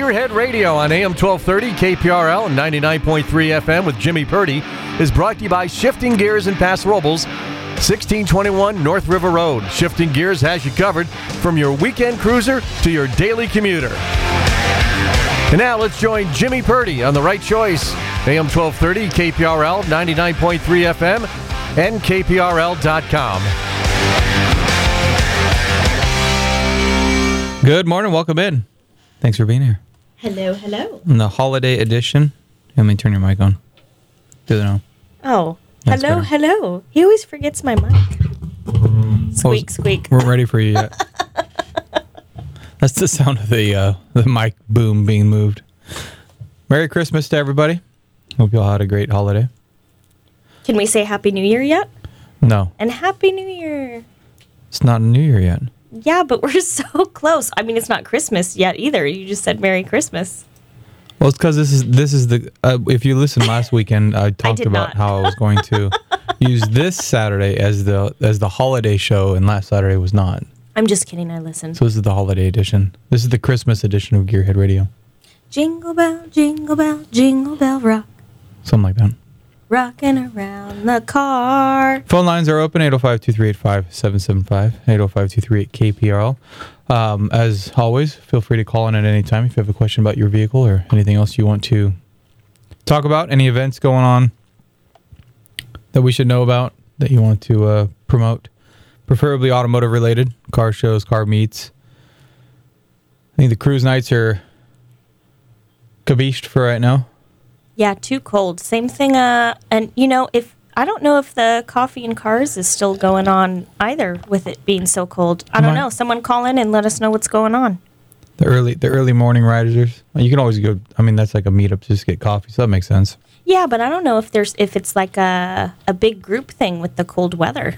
Gearhead Radio on AM 1230, KPRL, and 99.3 FM with Jimmy Purdy is brought to you by Shifting Gears in Paso Robles, 1621 North River Road. Shifting Gears has you covered from your weekend cruiser to your daily commuter. And now let's join Jimmy Purdy on The Right Choice, AM 1230, KPRL, 99.3 FM, and KPRL.com. Good morning. Welcome in. Thanks for being here. Hello, hello. In the holiday edition. Let me turn your mic on. Do it now. Oh, That's hello, better. hello. He always forgets my mic. Squeak, squeak. We're ready for you yet. That's the sound of the mic boom being moved. Merry Christmas to everybody. Hope you all had a great holiday. Can we say Happy New Year yet? No, And Happy New Year. it's not New Year yet. Yeah, but we're so close. I mean, it's not Christmas yet either. You just said Merry Christmas. Well, it's because this is the. If you listened last weekend, I talked did about not. how I was going to use this Saturday as the holiday show, and last Saturday was not. I'm just kidding. I listened. So this is the holiday edition. This is the Christmas edition of Gearhead Radio. Jingle bell, jingle bell rock. Something like that. Rocking around the car. Phone lines are open, 805-238-5775, 805-238-KPRL. As always, feel free to call in at any time if you have a question about your vehicle or anything else you want to talk about, any events going on that we should know about that you want to promote, preferably automotive related, car shows, car meets. I think the cruise nights are kabished for right now. Yeah, too cold. Same thing. And you know, if I don't know if the coffee in cars is still going on either, with it being so cold. I don't know. Someone call in and let us know what's going on. The early morning riders. You can always go. I mean, that's like a meetup to just get coffee, so that makes sense. Yeah, but I don't know if it's like a big group thing with the cold weather.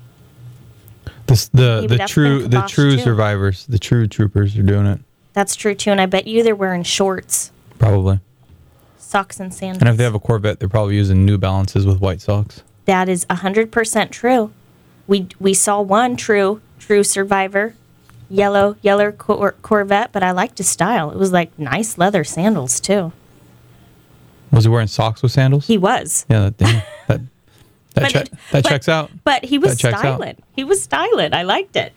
The that's true been the kiboshed true too. survivors, the true troopers are doing it. That's true too, and I bet you they're wearing shorts, Probably. socks, and sandals. And if they have a Corvette, they're probably using New Balances with white socks. That is 100% true. We saw one true survivor, yellow Corvette, but I liked his style. It was like nice leather sandals too. Was he wearing socks with sandals? He was. Yeah, that checks out. But he was That checks out. styling. He was styling. I liked it.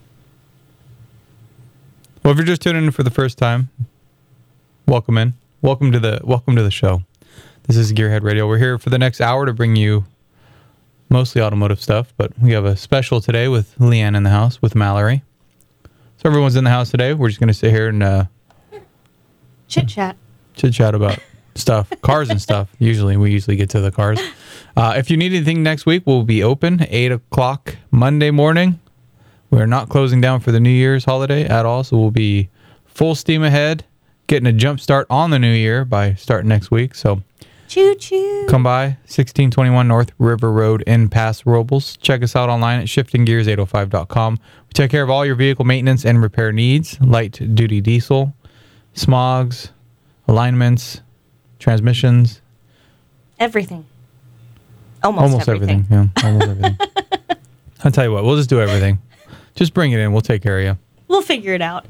Well, if you're just tuning in for the first time, welcome in. Welcome to the show. This is Gearhead Radio. We're here for the next hour to bring you mostly automotive stuff, but we have a special today with Leanne in the house with Mallory. So everyone's in the house today. We're just going to sit here and Chit chat about stuff, cars and stuff. We usually get to the cars. If you need anything next week, we'll be open 8 o'clock Monday morning. We're not closing down for the New Year's holiday at all, so we'll be full steam ahead, getting a jump start on the new year by starting next week. So Choo choo. come by 1621 North River Road in Paso Robles. Check us out online at shiftinggears805.com. We take care of all your vehicle maintenance and repair needs, light duty diesel, smogs, alignments, transmissions. Everything. Almost everything. Yeah, almost everything. I'll tell you what, we'll just do everything. Just bring it in. We'll take care of you. We'll figure it out.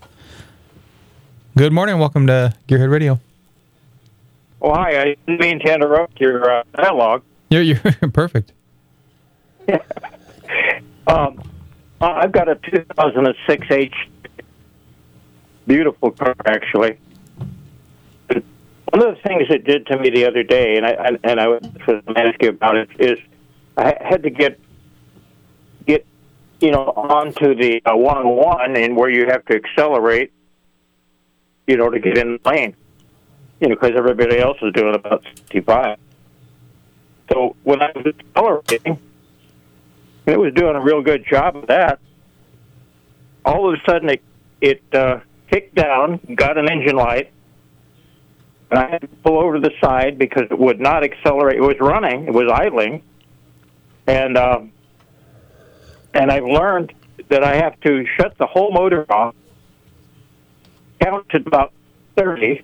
Good morning. Welcome to Gearhead Radio. Oh, hi. I didn't mean to interrupt your dialogue. You're perfect. I've got a 2006 H. Beautiful car, actually. One of the things it did to me the other day, and I was ask you about it, is I had to get onto the 101 and where you have to accelerate, to get in the lane, because everybody else is doing about 65. So when I was accelerating, it was doing a real good job of that. All of a sudden, it kicked down, got an engine light, and I had to pull over to the side because it would not accelerate. It was running, it was idling, and I've learned that I have to shut the whole motor off, count to about 30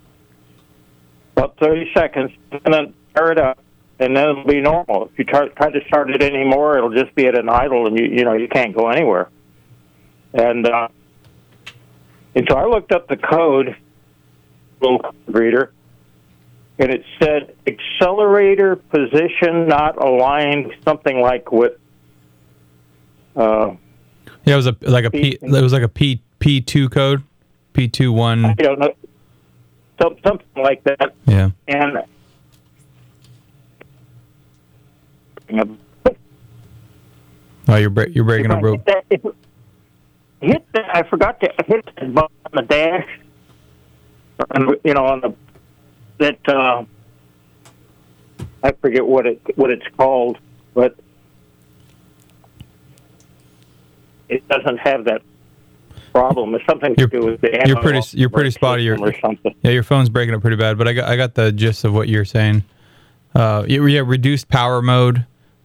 seconds, and then fire it up, and then it'll be normal. If you try to start it anymore, it'll just be at an idle, and you can't go anywhere. And so I looked up the code little reader, and it said accelerator position not aligned, something like with. Yeah, it was like a P2 code, P21. I don't know, something like that. Yeah. And Oh, you're breaking up, bro. Hit that. I forgot to hit the button on the dash. On the that I forget what it's called, but it doesn't have that problem. It's something to do with the you're pretty spotty or something. Yeah, your phone's breaking up pretty bad, but I got the gist of what you're saying. Reduced power mode.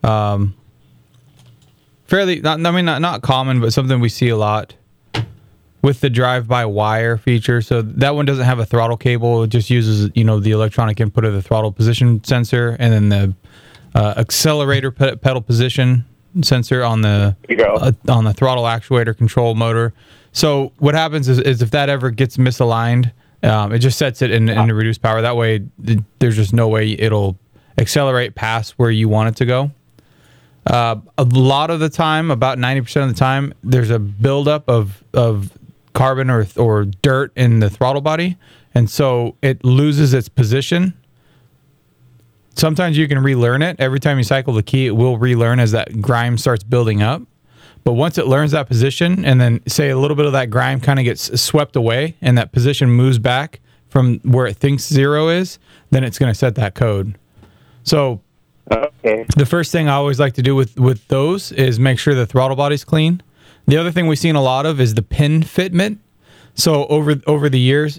Fairly not common, but something we see a lot with the drive-by-wire feature. So that one doesn't have a throttle cable. It just uses the electronic input of the throttle position sensor and then the accelerator pedal position sensor on the throttle actuator control motor. So what happens is if that ever gets misaligned, it just sets it in reduced power. That way, there's just no way it'll accelerate past where you want it to go. A lot of the time, about 90% of the time, there's a buildup of carbon or dirt in the throttle body, and so it loses its position. Sometimes you can relearn it. Every time you cycle the key, it will relearn as that grime starts building up. But once it learns that position, and then say a little bit of that grime kind of gets swept away, and that position moves back from where it thinks 0 is, then it's going to set that code. So the first thing I always like to do with those is make sure the throttle body's clean. The other thing we've seen a lot of is the pin fitment. So over the years,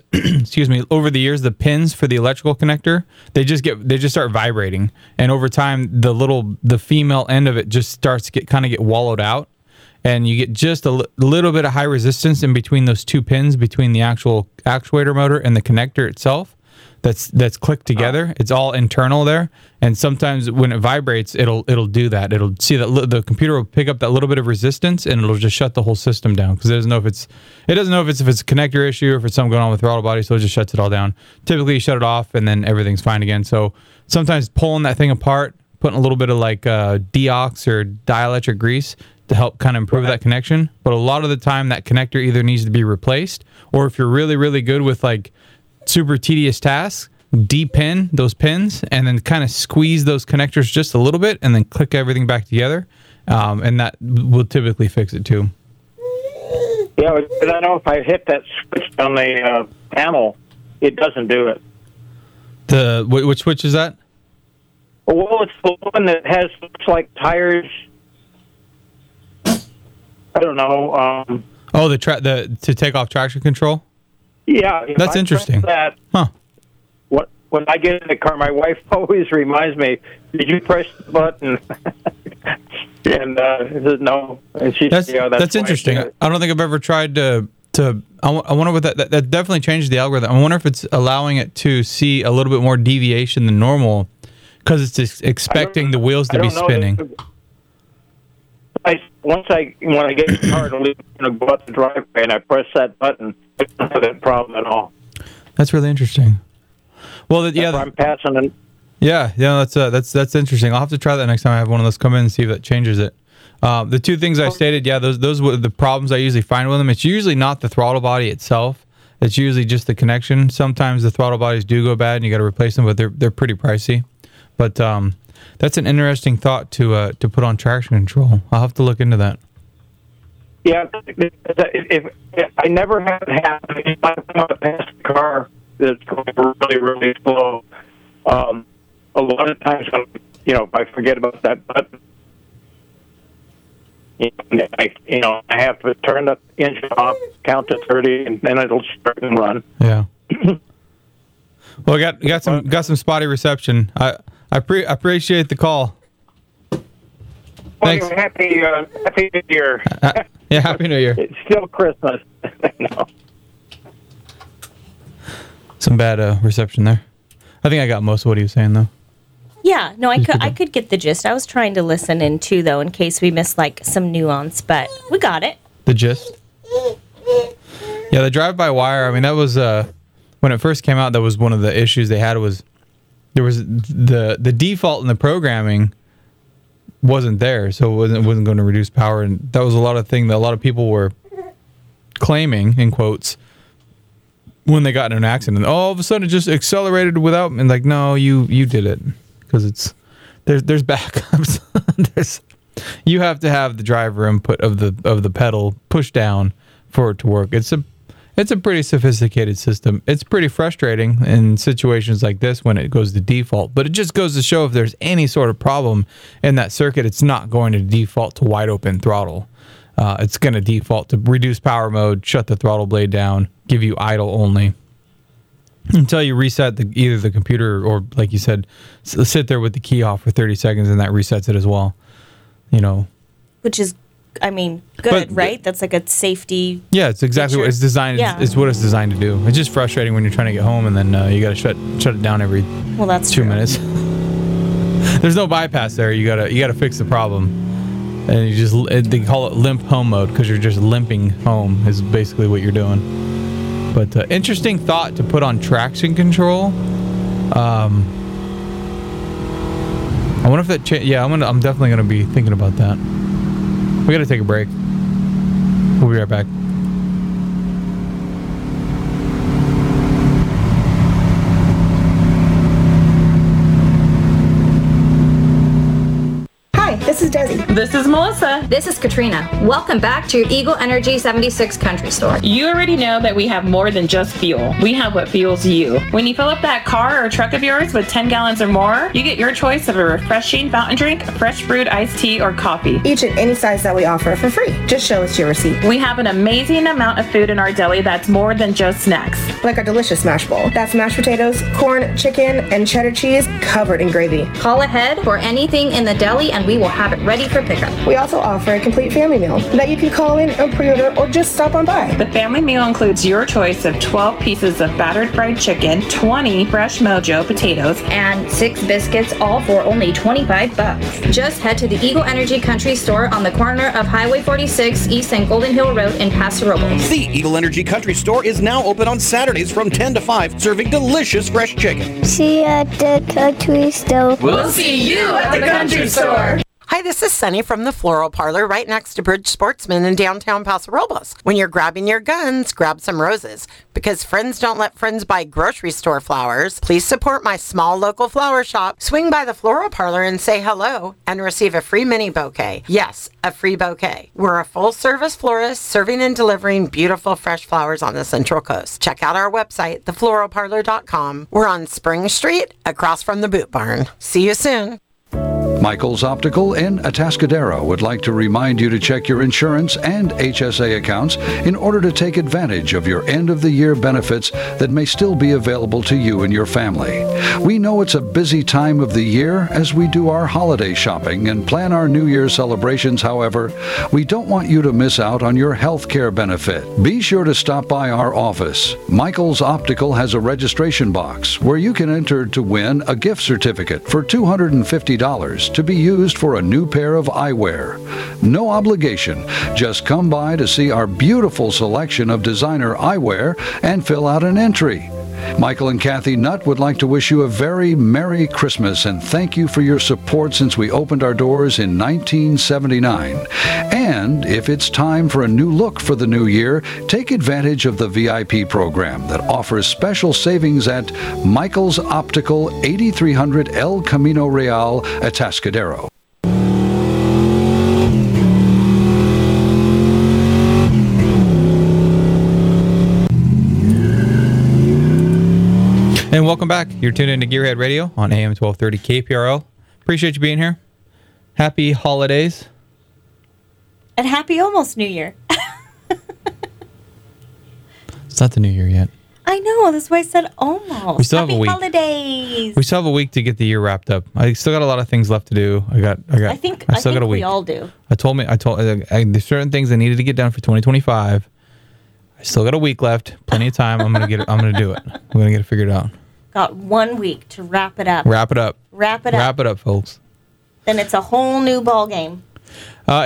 the pins for the electrical connector, they just start vibrating, and over time the female end of it just starts to get wallowed out, and you get just a little bit of high resistance in between those two pins between the actual actuator motor and the connector itself. That's clicked together. It's all internal there, and sometimes when it vibrates, it'll do that. It'll see that the computer will pick up that little bit of resistance, and it'll just shut the whole system down because it doesn't know if it's a connector issue or if it's something going on with throttle body, so it just shuts it all down. Typically, you shut it off, and then everything's fine again. So sometimes pulling that thing apart, putting a little bit of like deox or dielectric grease to help kind of improve that connection. But a lot of the time, that connector either needs to be replaced, or if you're really, really good with like super tedious tasks, de-pin those pins and then kind of squeeze those connectors just a little bit and then click everything back together, and that will typically fix it too. Yeah, but I know if I hit that switch on the panel, it doesn't do it. Which switch is that? Well, it's the one that looks like tires. I don't know. To take off traction control? Yeah, that's interesting. When I get in the car, my wife always reminds me, "Did you press the button?" And I said no. And she that's interesting. I don't think I've ever tried to. I wonder what that definitely changed the algorithm. I wonder if it's allowing it to see a little bit more deviation than normal because it's expecting the wheels to be spinning. When I get in the car to go out the driveway and I press that button, I don't have that problem at all. That's really interesting. Well, I'm passing it. Yeah, that's interesting. I'll have to try that next time I have one of those come in and see if that changes it. The two things I stated, those were the problems I usually find with them. It's usually not the throttle body itself. It's usually just the connection. Sometimes the throttle bodies do go bad and you got to replace them, but they're pretty pricey. But that's an interesting thought to put on traction control. I'll have to look into that. Yeah, if I never have it happen. If I pass the car that's going really, really slow, a lot of times, if I forget about that button, I have to turn the engine off, count to 30, and then it'll start and run. Yeah. Well, got some spotty reception. I appreciate the call. Thanks. Happy New Year. Yeah, Happy New Year. It's still Christmas. No. Some bad reception there. I think I got most of what he was saying though. Yeah, no, I could get the gist. I was trying to listen in too, though, in case we missed like some nuance, but we got it. The gist. Yeah, the drive-by-wire. I mean, that was when when it first came out, that was one of the issues they had was there was the default in the programming wasn't there, so it wasn't going to reduce power, and that was a lot of thing that a lot of people were claiming in quotes when they got in an accident. All of a sudden, it just accelerated without, and like, no, you did it because there's backups. You have to have the driver input of the pedal pushed down for it to work. It's a pretty sophisticated system. It's pretty frustrating in situations like this when it goes to default, but it just goes to show if there's any sort of problem in that circuit, it's not going to default to wide open throttle. It's going to default to reduce power mode, shut the throttle blade down, give you idle only until you reset either the computer or, like you said, sit there with the key off for 30 seconds and that resets it as well. Which is, good, but, right? That's like a safety. Yeah, it's exactly what it's designed. Yeah. It's what it's designed to do. It's just frustrating when you're trying to get home and then you got to shut it down every 2 minutes. There's no bypass there. You gotta fix the problem, and they call it limp home mode because you're just limping home is basically what you're doing. But interesting thought to put on traction control. I wonder if that I'm definitely going to be thinking about that. We got to take a break. We'll be right back. This is Desi. This is Melissa. This is Katrina. Welcome back to Eagle Energy 76 Country Store. You already know that we have more than just fuel. We have what fuels you. When you fill up that car or truck of yours with 10 gallons or more, you get your choice of a refreshing fountain drink, fresh brewed iced tea, or coffee. Each and any size that we offer for free. Just show us your receipt. We have an amazing amount of food in our deli that's more than just snacks. Like our delicious mash bowl. That's mashed potatoes, corn, chicken, and cheddar cheese covered in gravy. Call ahead for anything in the deli and we will have it ready for pickup. We also offer a complete family meal that you can call in or pre-order or just stop on by. The family meal includes your choice of 12 pieces of battered fried chicken, 20 fresh Mojo potatoes, and 6 biscuits, all for only $25. Just head to the Eagle Energy Country Store on the corner of Highway 46 East and Golden Hill Road in Paso Robles. The Eagle Energy Country Store is now open on Saturdays from 10 to 5, serving delicious fresh chicken. See you at the country store. We'll see you at the country store. Hi, this is Sunny from the Floral Parlor right next to Bridge Sportsman in downtown Paso Robles. When you're grabbing your guns, grab some roses. Because friends don't let friends buy grocery store flowers, please support my small local flower shop. Swing by the Floral Parlor and say hello and receive a free mini bouquet. Yes, a free bouquet. We're a full-service florist serving and delivering beautiful fresh flowers on the Central Coast. Check out our website, thefloralparlor.com. We're on Spring Street, across from the Boot Barn. See you soon. Michael's Optical in Atascadero would like to remind you to check your insurance and HSA accounts in order to take advantage of your end-of-the-year benefits that may still be available to you and your family. We know it's a busy time of the year as we do our holiday shopping and plan our New Year celebrations. However, we don't want you to miss out on your health care benefit. Be sure to stop by our office. Michael's Optical has a registration box where you can enter to win a gift certificate for $250 to be used for a new pair of eyewear. No obligation. Just come by to see our beautiful selection of designer eyewear and fill out an entry. Michael and Kathy Nutt would like to wish you a very Merry Christmas and thank you for your support since we opened our doors in 1979. And if it's time for a new look for the new year, take advantage of the VIP program that offers special savings at Michael's Optical, 8300 El Camino Real, Atascadero. And welcome back. You're tuned into Gearhead Radio on AM 1230 KPRL. Appreciate you being here. Happy holidays. And happy almost New Year. It's not the New Year yet. I know. That's why I said almost. We still have happy a week. Holidays. We still have a week to get the year wrapped up. I still got a lot of things left to do. I think got a week. We all do. There's certain things I needed to get done for 2025. I still got a week left. Plenty of time. I'm gonna do it. I'm gonna get it figured out. Got 1 week to wrap it up. Wrap it up. Wrap it up, folks. Then it's a whole new ball game.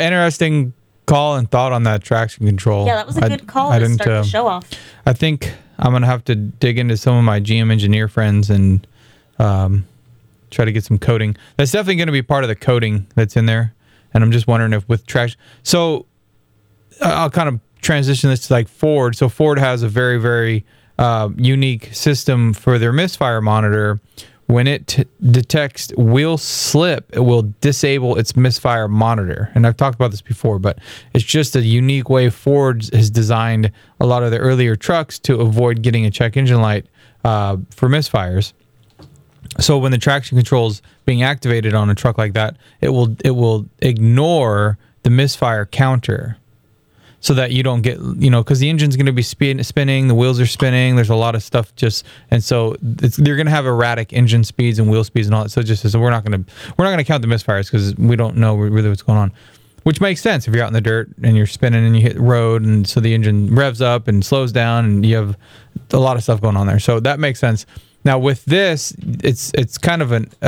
Interesting call and thought on that traction control. Yeah, that was a good call to start the show off. I think I'm gonna have to dig into some of my GM engineer friends and try to get some coating. That's definitely going to be part of the coating that's in there. And I'm just wondering if with traction. So I'll kind of transition this to like Ford. So Ford has a very, very unique system for their misfire monitor. When it detects wheel slip, it will disable its misfire monitor. And I've talked about this before, but it's just a unique way Ford has designed a lot of the earlier trucks to avoid getting a check engine light for misfires. So when the traction control is being activated on a truck like that, it will ignore the misfire counter, so that you don't get, because the engine's going to be spinning, the wheels are spinning, there's a lot of stuff and so they're going to have erratic engine speeds and wheel speeds and all that. So we're not going to count the misfires because we don't know really what's going on, which makes sense if you're out in the dirt and you're spinning and you hit the road, and so the engine revs up and slows down and you have a lot of stuff going on there. So that makes sense. Now with this, it's kind of an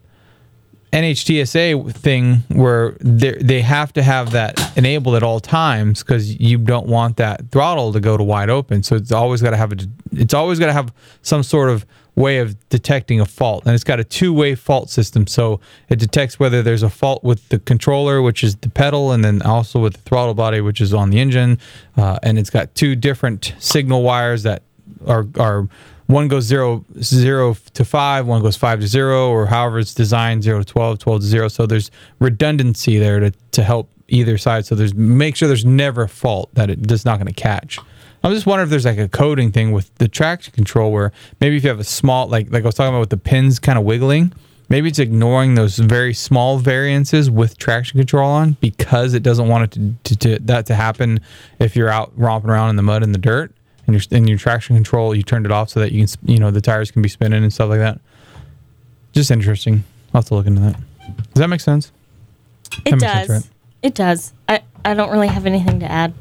NHTSA thing where they have to have that enabled at all times because you don't want that throttle to go to wide open. So it's always got to have some sort of way of detecting a fault, and it's got a two-way fault system. So it detects whether there's a fault with the controller, which is the pedal, and then also with the throttle body, which is on the engine. And it's got two different signal wires that are one goes 0 to 5, one goes 5 to 0, or however it's designed, 0 to 12, 12 to 0. So there's redundancy there to help either side. So make sure there's never a fault that it's not going to catch. I'm just wondering if there's like a coding thing with the traction control where maybe if you have a small, like I was talking about with the pins kind of wiggling, maybe it's ignoring those very small variances with traction control on because it doesn't want it to happen if you're out romping around in the mud and the dirt. And your traction control, you turned it off so that you can, the tires can be spinning and stuff like that. Just interesting. I'll have to look into that. Does that make sense? It does. Right? It does. I don't really have anything to add.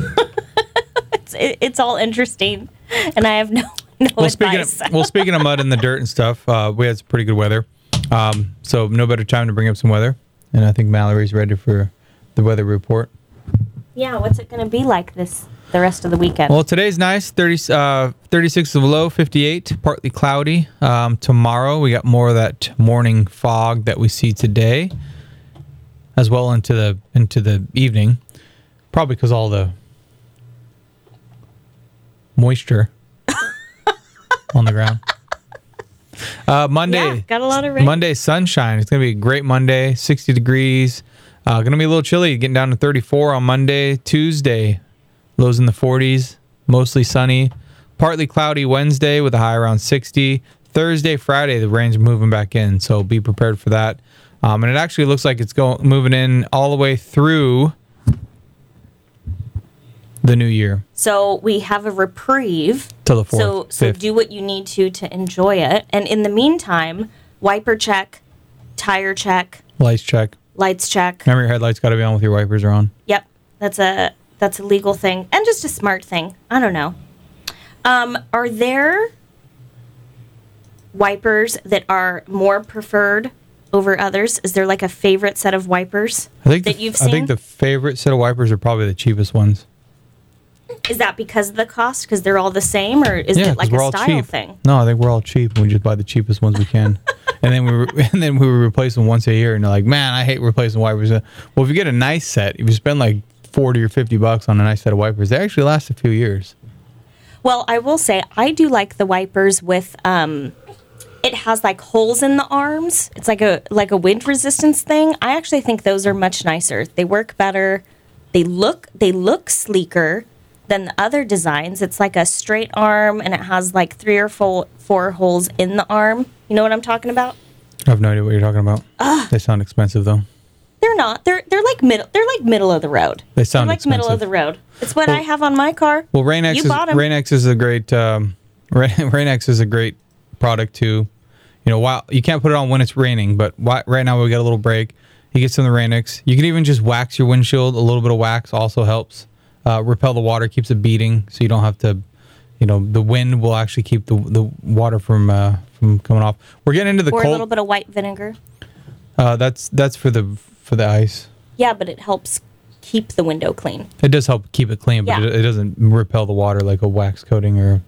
It's all interesting, and I have no advice. Speaking of mud and the dirt and stuff, we had some pretty good weather. So no better time to bring up some weather. And I think Mallory's ready for the weather report. Yeah, what's it going to be like the rest of the weekend? Well, today's nice, 36 of low, 58, partly cloudy. Tomorrow, we got more of that morning fog that we see today, as well into the evening, probably because all the moisture on the ground. Monday, got a lot of rain. Monday, sunshine. It's going to be a great Monday, 60 degrees. Going to be a little chilly, getting down to 34 on Monday. Tuesday, lows in the 40s, mostly sunny. Partly cloudy Wednesday with a high around 60. Thursday, Friday, the rain's moving back in, so be prepared for that. And it actually looks like it's moving in all the way through the new year. So we have a reprieve. Till the 4th. So do what you need to enjoy it. And in the meantime, wiper check, tire check. Lights check. Remember, your headlights got to be on with your wipers are on. Yep. That's a legal thing and just a smart thing. I don't know. Are there wipers that are more preferred over others? Is there like a favorite set of wipers you've seen? I think the favorite set of wipers are probably the cheapest ones. Is that because of the cost? Because they're all the same, or is it like a style thing? No, I think we're all cheap. We just buy the cheapest ones we can, and then we replace them once a year. And they're like, man, I hate replacing wipers. Well, if you get a nice set, if you spend like $40 or $50 on a nice set of wipers, they actually last a few years. Well, I will say I do like the wipers with it has like holes in the arms. It's like a wind resistance thing. I actually think those are much nicer. They work better. They look sleeker than the other designs. It's like a straight arm, and it has like 3 or 4 holes in the arm. You know what I'm talking about? I have no idea what you're talking about. They sound expensive though. They're not. They're like middle of the road. They sound like expensive. Middle of the road. It's what I have on my car. Well, Rain-X is a great Rain-X is a great product too. While you can't put it on when it's raining, but right now we got a little break. You get some of the Rain-X. You can even just wax your windshield. A little bit of wax also helps. Repel the water, keeps it beating, so you don't have to. The wind will actually keep the water from coming off. We're getting into the cold. Or a little bit of white vinegar. That's for the ice. Yeah, but it helps keep the window clean. It does help keep it clean, but it doesn't repel the water like a wax coating or. Well,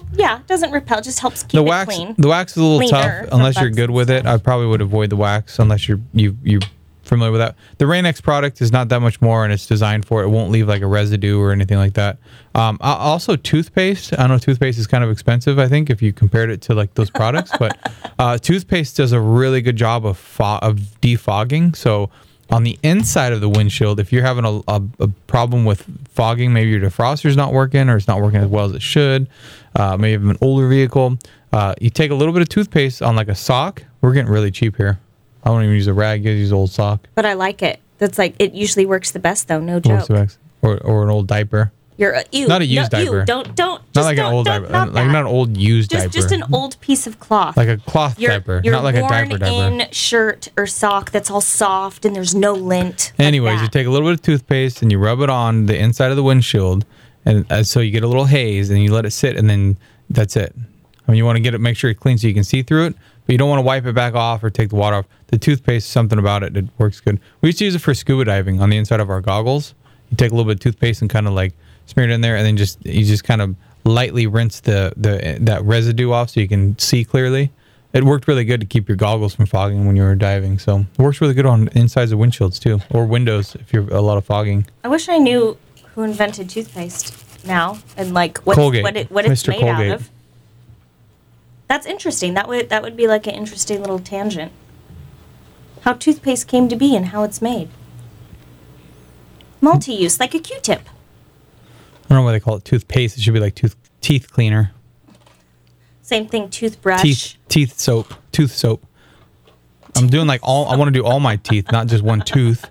Yeah, it doesn't repel. Just helps keep The it wax, clean. the wax is a little Cleaner tough unless for you're bugs good and with it. stuff. I probably would avoid the wax unless you're familiar with that. The Rain-X product is not that much more, and it's designed for it. It won't leave like a residue or anything like that. Also, toothpaste. I know toothpaste is kind of expensive, I think, if you compared it to like those products. But toothpaste does a really good job of defogging. So on the inside of the windshield, if you're having a problem with fogging, maybe your defroster's not working or it's not working as well as it should, maybe you have an older vehicle, you take a little bit of toothpaste on like a sock. We're getting really cheap here. I don't even use a rag. I use old sock. But I like it. That's like, it usually works the best though. No Works joke. the best. Or an old diaper. You're ew, Not a used diaper. Don't. Not Just like don't, an old don't, diaper. Not Like that. not an old used diaper. Just an old piece of cloth. Like a cloth diaper. Your Not like a diaper worn-in shirt or sock that's all soft and there's no lint. Anyways, you take a little bit of toothpaste and you rub it on the inside of the windshield, and so you get a little haze, and you let it sit, and then that's it. I mean, you want to get it, make sure it's clean so you can see through it, but you don't want to wipe it back off or take the water off. The toothpaste, something about it, it works good. We used to use it for scuba diving on the inside of our goggles. You take a little bit of toothpaste and kind of like smear it in there, and then you just kind of lightly rinse that residue off so you can see clearly. It worked really good to keep your goggles from fogging when you were diving. So it works really good on insides of windshields too, or windows if you're a lot of fogging. I wish I knew who invented toothpaste now and like what it's Mr. made Colgate. out of. That's interesting. That would be like an interesting little tangent. How toothpaste came to be and how it's made. Multi-use, like a Q-tip. I don't know why they call it toothpaste. It should be like teeth cleaner. Same thing, toothbrush. Tooth soap. I'm doing like I want to do all my teeth, not just one tooth.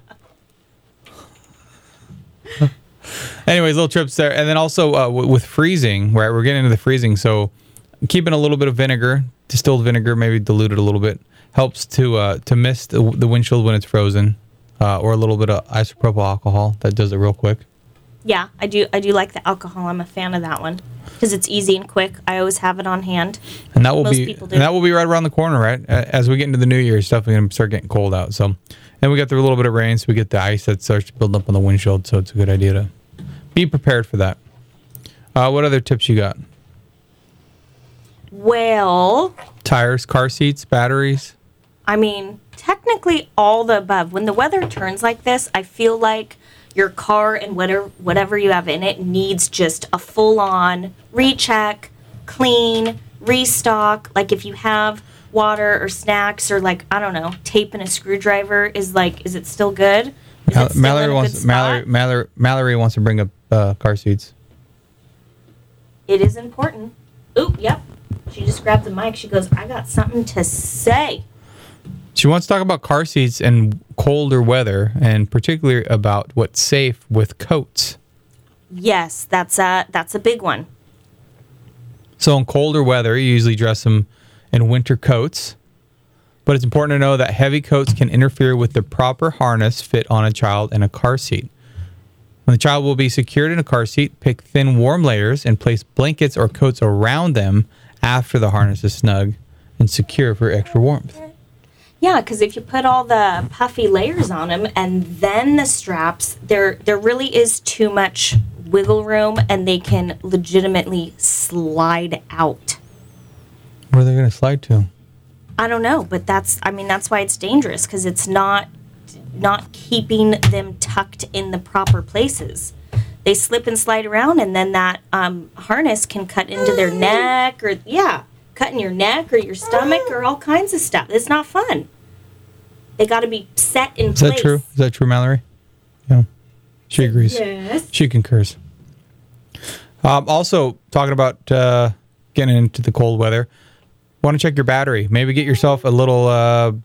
Anyways, little trips there. And then also with freezing, right? We're getting into the freezing. So keeping a little bit of vinegar, distilled vinegar, maybe diluted a little bit, helps to mist the windshield when it's frozen, or a little bit of isopropyl alcohol. That does it real quick. Yeah, I do like the alcohol. I'm a fan of that one because it's easy and quick. I always have it on hand. And that will Most be people do. and that will be right around the corner, right? As we get into the new year, stuff is going to start getting cold out. So, and we got through a little bit of rain, so we get the ice that starts to build up on the windshield. So it's a good idea to be prepared for that. What other tips you got? Well, Tires, car seats, batteries. I mean, technically all the above. When the weather turns like this, I feel like your car and whatever you have in it needs just a full-on recheck, clean, restock. Like if you have water or snacks or like, I don't know, tape and a screwdriver, is it still good? Is it still Mallory in a wants good spot? Mallory wants to bring up car seats. It is important. Oop, yep. She just grabbed the mic. She goes, I got something to say. She wants to talk about car seats and colder weather, and particularly about what's safe with coats. Yes, that's a big one. So in colder weather, you usually dress them in winter coats, but it's important to know that heavy coats can interfere with the proper harness fit on a child in a car seat. When the child will be secured in a car seat, pick thin, warm layers and place blankets or coats around them after the harness is snug and secure for extra warmth. Yeah, because if you put all the puffy layers on them and then the straps, there really is too much wiggle room, and they can legitimately slide out. Where are they going to slide to? I don't know, but that's why it's dangerous, because it's not keeping them tucked in the proper places. They slip and slide around, and then that harness can cut into their neck, or cut in your neck or your stomach or all kinds of stuff. It's not fun. They got to be set in place. Is that true? Is that true, Mallory? Yeah. She agrees. Yes. She concurs. Also, talking about getting into the cold weather, want to check your battery. Maybe get yourself a little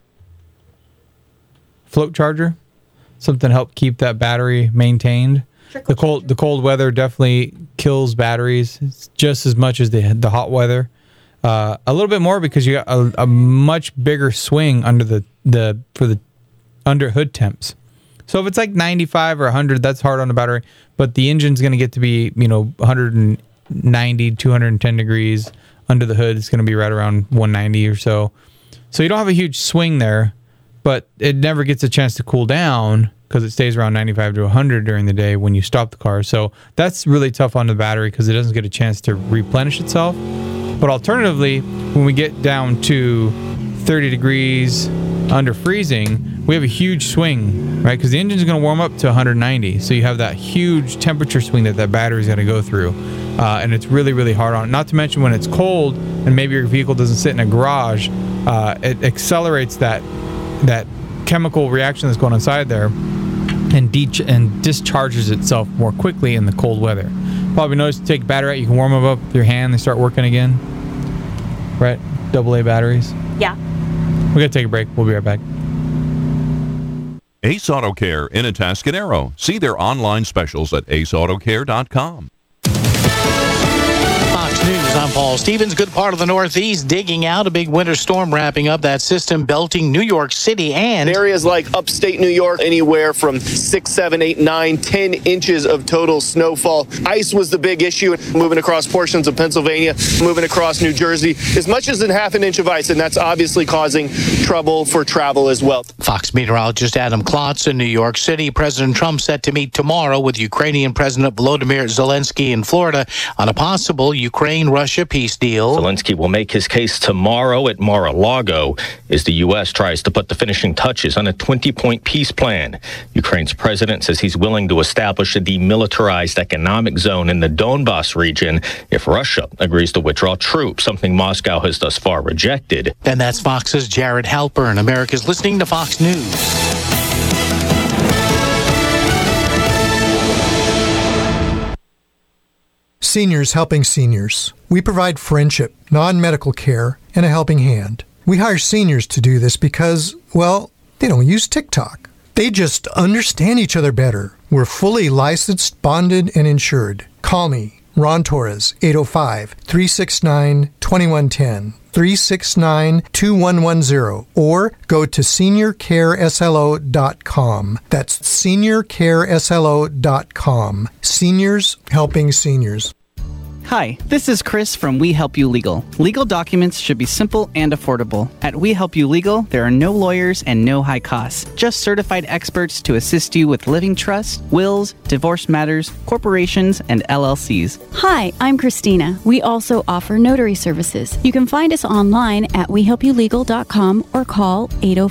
float charger, something to help keep that battery maintained. The cold weather definitely kills batteries. It's just as much as the hot weather. A little bit more because you got a much bigger swing under the under hood temps. So if it's like 95 or 100, that's hard on the battery. But the engine's going to get to be 190, 210 degrees. Under the hood, it's going to be right around 190 or so. So you don't have a huge swing there, but it never gets a chance to cool down because it stays around 95 to 100 during the day when you stop the car. So that's really tough on the battery because it doesn't get a chance to replenish itself. But alternatively, when we get down to 30 degrees under freezing, we have a huge swing, right? Because the engine's going to warm up to 190. So you have that huge temperature swing that battery's going to go through. And it's really, really hard on it. Not to mention when it's cold and maybe your vehicle doesn't sit in a garage, it accelerates that chemical reaction that's going inside there and discharges itself more quickly in the cold weather. Probably noticed, you take a battery out, you can warm them up with your hand, they start working again. Right? AA batteries. Yeah. We got to take a break. We'll be right back. Ace Auto Care in Atascadero. See their online specials at aceautocare.com. Fox News, I'm Paul Stevens. Good part of the Northeast digging out. A big winter storm wrapping up that system, belting New York City and areas like upstate New York, anywhere from 6, 7, 8, 9, 10 inches of total snowfall. Ice was the big issue, moving across portions of Pennsylvania, moving across New Jersey, as much as half an inch of ice, and that's obviously causing trouble for travel as well. Fox meteorologist Adam Klotz in New York City. President Trump set to meet tomorrow with Ukrainian President Volodymyr Zelensky in Florida on a possible Ukraine-Russia peace deal. Zelensky will make his case tomorrow at Mar-a-Lago as the U.S. tries to put the finishing touches on a 20-point peace plan. Ukraine's president says he's willing to establish a demilitarized economic zone in the Donbas region if Russia agrees to withdraw troops, something Moscow has thus far rejected. And that's Fox's Jared Halpern. America's listening to Fox News. Seniors helping seniors. We provide friendship, non-medical care, and a helping hand. We hire seniors to do this because, well, they don't use TikTok. They just understand each other better. We're fully licensed, bonded, and insured. Call me, Ron Torres, 805-369-2110, 369-2110, or go to seniorcareslo.com. That's seniorcareslo.com. Seniors helping seniors. Hi, this is Chris from We Help You Legal. Legal documents should be simple and affordable. At We Help You Legal, there are no lawyers and no high costs. Just certified experts to assist you with living trusts, wills, divorce matters, corporations, and LLCs. Hi, I'm Christina. We also offer notary services. You can find us online at wehelpyoulegal.com or call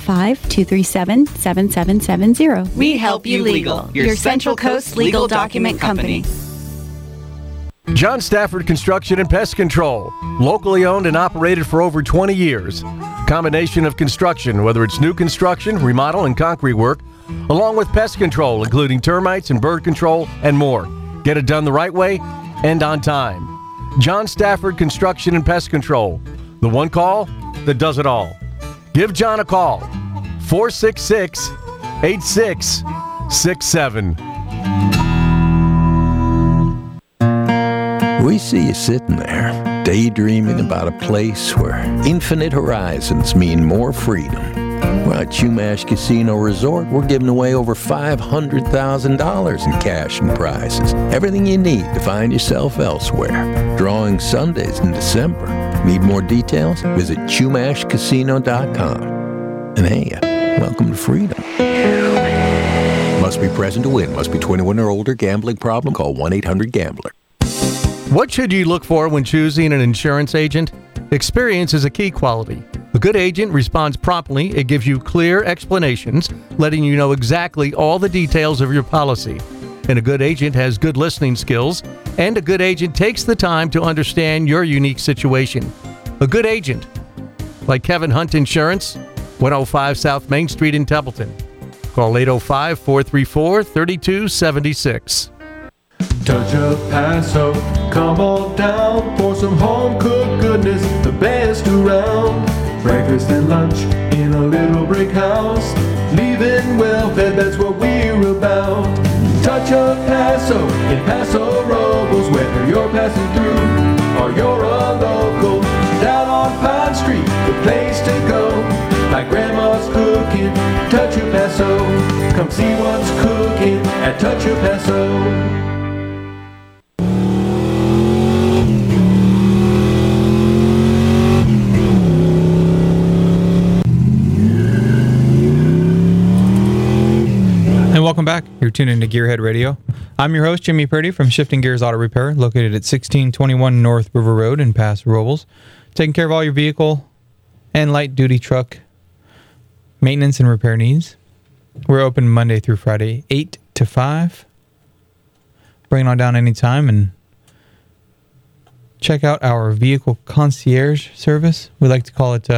805-237-7770. We Help You Legal, your Central Coast legal document company. John Stafford Construction and Pest Control. Locally owned and operated for over 20 years. Combination of construction, whether it's new construction, remodel, and concrete work, along with pest control, including termites and bird control, and more. Get it done the right way and on time. John Stafford Construction and Pest Control. The one call that does it all. Give John a call. 466-8667. We see you sitting there, daydreaming about a place where infinite horizons mean more freedom. Well, at Chumash Casino Resort, we're giving away over $500,000 in cash and prizes. Everything you need to find yourself elsewhere. Drawing Sundays in December. Need more details? Visit ChumashCasino.com. And hey, welcome to freedom. Must be present to win. Must be 21 or older. Gambling problem? Call 1-800-GAMBLER. What should you look for when choosing an insurance agent? Experience is a key quality. A good agent responds promptly. It gives you clear explanations, letting you know exactly all the details of your policy. And a good agent has good listening skills, and a good agent takes the time to understand your unique situation. A good agent, like Kevin Hunt Insurance, 105 South Main Street in Templeton. Call 805-434-3276. Touch of Paso, come on down for some home-cooked goodness, the best around. Breakfast and lunch in a little brick house, leaving well-fed, that's what we're about. Touch of Paso in Paso Robles, whether you're passing through or you're a local. Down on Pine Street, the place to go, like Grandma's cooking, Touch of Paso. Come see what's cooking at Touch of Paso. Welcome back. You're tuned into Gearhead Radio. I'm your host, Jimmy Purdy from Shifting Gears Auto Repair, located at 1621 North River Road in Paso Robles. Taking care of all your vehicle and light-duty truck maintenance and repair needs. We're open Monday through Friday, 8 to 5. Bring it on down anytime and check out our vehicle concierge service. We like to call it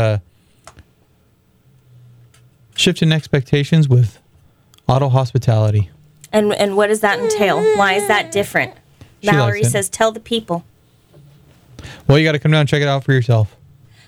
Shifting Expectations with Auto Hospitality. And what does that entail? Why is that different? Mallory says, tell the people. Well, you got to come down and check it out for yourself.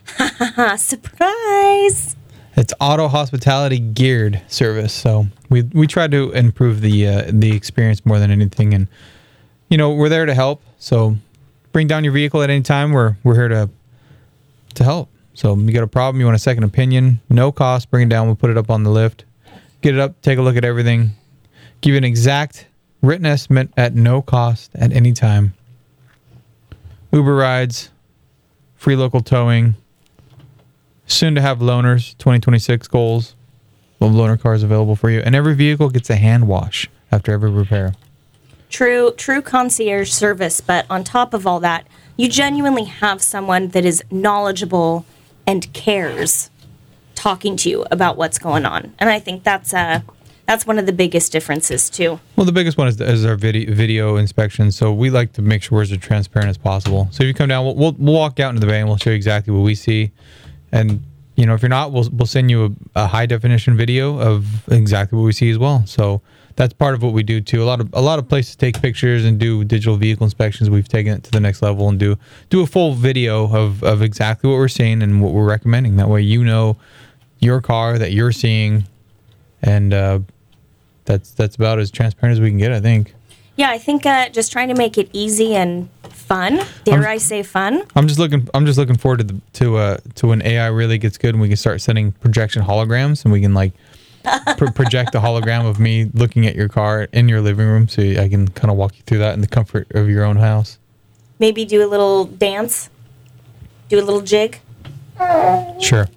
Surprise! It's Auto Hospitality geared service. So we try to improve the experience more than anything. And, you know, we're there to help. So bring down your vehicle at any time. We're here to help. So you got a problem, you want a second opinion, no cost, bring it down. We'll put it up on the lift. Get it up, take a look at everything. Give you an exact written estimate at no cost at any time. Uber rides, free local towing, soon to have loaners, 2026 goals. We'll have loaner cars available for you. And every vehicle gets a hand wash after every repair. True concierge service, but on top of all that, you genuinely have someone that is knowledgeable and cares talking to you about what's going on. And I think that's one of the biggest differences too. Well, the biggest one is our video inspection. So we like to make sure we're as transparent as possible. So if you come down, we'll walk out into the bay and we'll show you exactly what we see. And you know, if you're not, we'll send you a high definition video of exactly what we see as well. So that's part of what we do too. A lot of places take pictures and do digital vehicle inspections. We've taken it to the next level and do a full video of exactly what we're seeing and what we're recommending. That way, you know your car that you're seeing, and that's about as transparent as we can get, I think. Yeah, I think just trying to make it easy and fun. Dare I say fun? I'm just looking forward to when AI really gets good and we can start sending projection holograms and we can like project a hologram of me looking at your car in your living room, so I can kind of walk you through that in the comfort of your own house. Maybe do a little dance, do a little jig. Sure.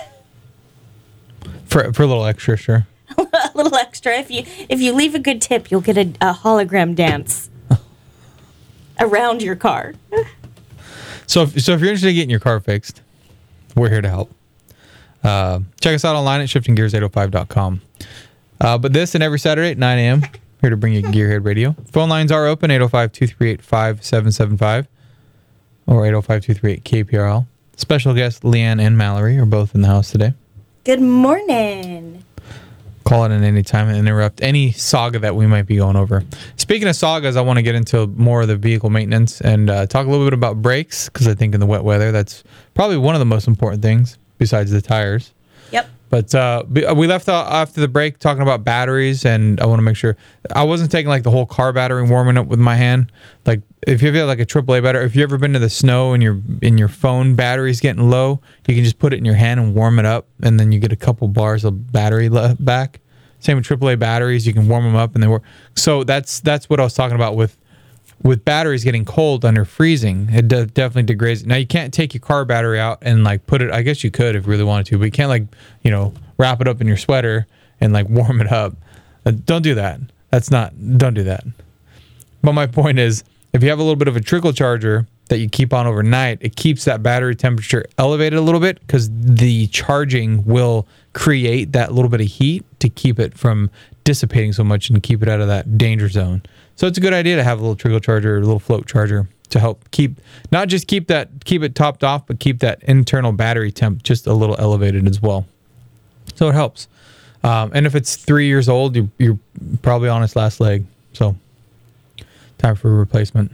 For a little extra, sure. A little extra. If you leave a good tip, you'll get a hologram dance around your car. So if you're interested in getting your car fixed, we're here to help. Check us out online at shiftinggears805.com. But this and every Saturday at 9 a.m., here to bring you Gearhead Radio. Phone lines are open, 805-238-5775 or 805-238-KPRL. Special guests Leanne and Mallory are both in the house today. Good morning. Call in at any time and interrupt any saga that we might be going over. Speaking of sagas, I want to get into more of the vehicle maintenance and talk a little bit about brakes, because I think in the wet weather, that's probably one of the most important things besides the tires. Yep. But we left after the break talking about batteries, and I want to make sure I wasn't taking like the whole car battery and warming up with my hand. Like if you have like a AAA battery, if you've ever been to the snow and your phone battery's getting low, you can just put it in your hand and warm it up, and then you get a couple bars of battery back. Same with AAA batteries, you can warm them up and they work. So that's what I was talking about with batteries getting cold under freezing. It definitely degrades. Now you can't take your car battery out and like put it. I guess you could if you really wanted to, but you can't like wrap it up in your sweater and like warm it up. Don't do that. Don't do that. But my point is, if you have a little bit of a trickle charger that you keep on overnight, it keeps that battery temperature elevated a little bit, because the charging will create that little bit of heat to keep it from dissipating so much and keep it out of that danger zone. So it's a good idea to have a little trickle charger or a little float charger to help keep it topped off, but keep that internal battery temp just a little elevated as well. So it helps. And if it's 3 years old, you're probably on its last leg. So time for a replacement.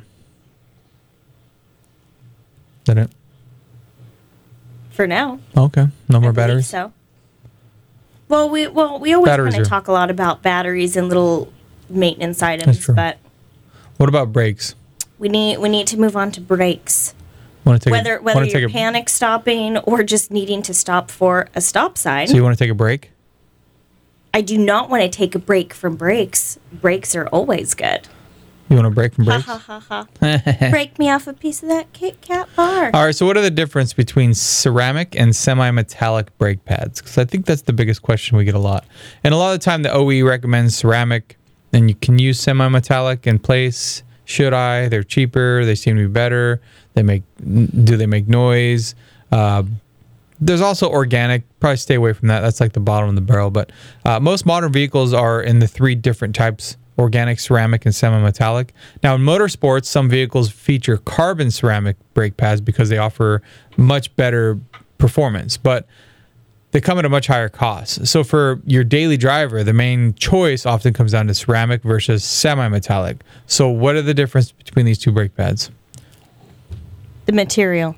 Is that it? For now. Okay. No more batteries? So. Well, we always kind of talk a lot about batteries and little maintenance items, but what about brakes? We need to move on to brakes. Whether you're panic stopping or just needing to stop for a stop sign. So you want to take a break? I do not want to take a break from brakes. Brakes are always good. You want to break from brakes? Ha ha ha ha. Break me off a piece of that Kit Kat bar. All right, so what are the difference between ceramic and semi-metallic brake pads? Because I think that's the biggest question we get a lot. And a lot of the time the OE recommends ceramic, and you can use semi-metallic in place. Should I? They're cheaper. They seem to be better. Do they make noise? There's also organic. Probably stay away from that. That's like the bottom of the barrel. But most modern vehicles are in the 3 different types: organic, ceramic, and semi-metallic. Now, in motorsports, some vehicles feature carbon ceramic brake pads because they offer much better performance, but they come at a much higher cost. So for your daily driver, the main choice often comes down to ceramic versus semi-metallic. So what are the differences between these 2 brake pads? The material.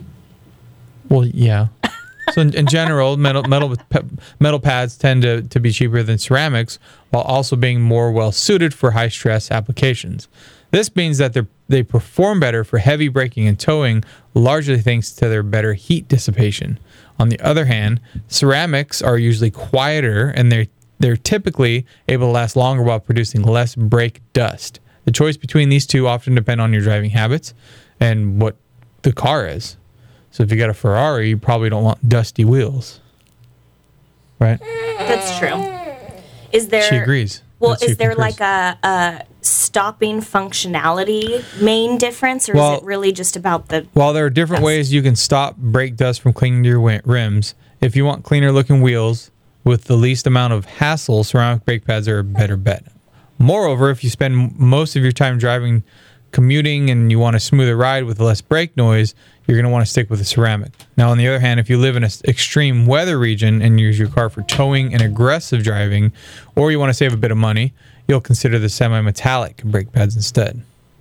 Well, yeah. So in general, metal pads tend to be cheaper than ceramics, while also being more well suited for high stress applications. This means that they perform better for heavy braking and towing, largely thanks to their better heat dissipation. On the other hand, ceramics are usually quieter, and they're typically able to last longer while producing less brake dust. The choice between these 2 often depend on your driving habits and what the car is. So if you got a Ferrari, you probably don't want dusty wheels, right? That's true. Is there? She agrees. Well, is there like a stopping functionality main difference, or is it really just about the? Well, there are different ways you can stop brake dust from clinging to your rims. If you want cleaner looking wheels with the least amount of hassle, ceramic brake pads are a better bet. Moreover, if you spend most of your time driving, commuting, and you want a smoother ride with less brake noise, you're going to want to stick with the ceramic. Now, on the other hand, if you live in an extreme weather region and use your car for towing and aggressive driving, or you want to save a bit of money, you'll consider the semi-metallic brake pads instead.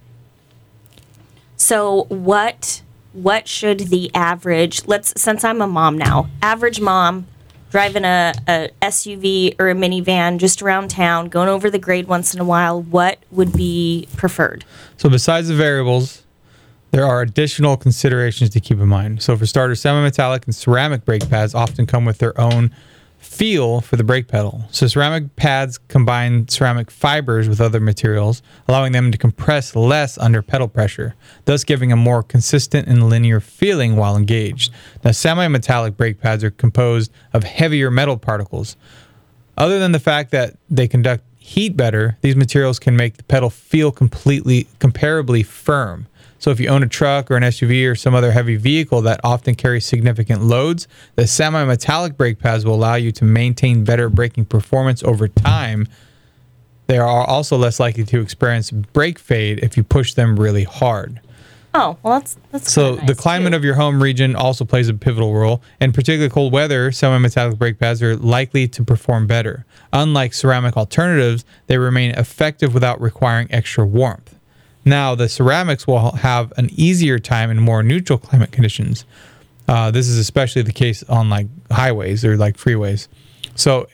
So what should the average, since I'm a mom now, average mom driving a SUV or a minivan just around town, going over the grade once in a while, what would be preferred? So besides the variables, there are additional considerations to keep in mind. So for starters, semi-metallic and ceramic brake pads often come with their own feel for the brake pedal. So ceramic pads combine ceramic fibers with other materials, allowing them to compress less under pedal pressure, thus giving a more consistent and linear feeling while engaged. Now, semi-metallic brake pads are composed of heavier metal particles. Other than the fact that they conduct heat better, these materials can make the pedal feel comparably firm. So if you own a truck or an SUV or some other heavy vehicle that often carries significant loads, the semi-metallic brake pads will allow you to maintain better braking performance over time. They are also less likely to experience brake fade if you push them really hard. Oh, well, that's so nice. The climate of your home region also plays a pivotal role. In particularly cold weather, semi-metallic brake pads are likely to perform better. Unlike ceramic alternatives, they remain effective without requiring extra warmth. Now, the ceramics will have an easier time in more neutral climate conditions. This is especially the case on like highways or like freeways. So,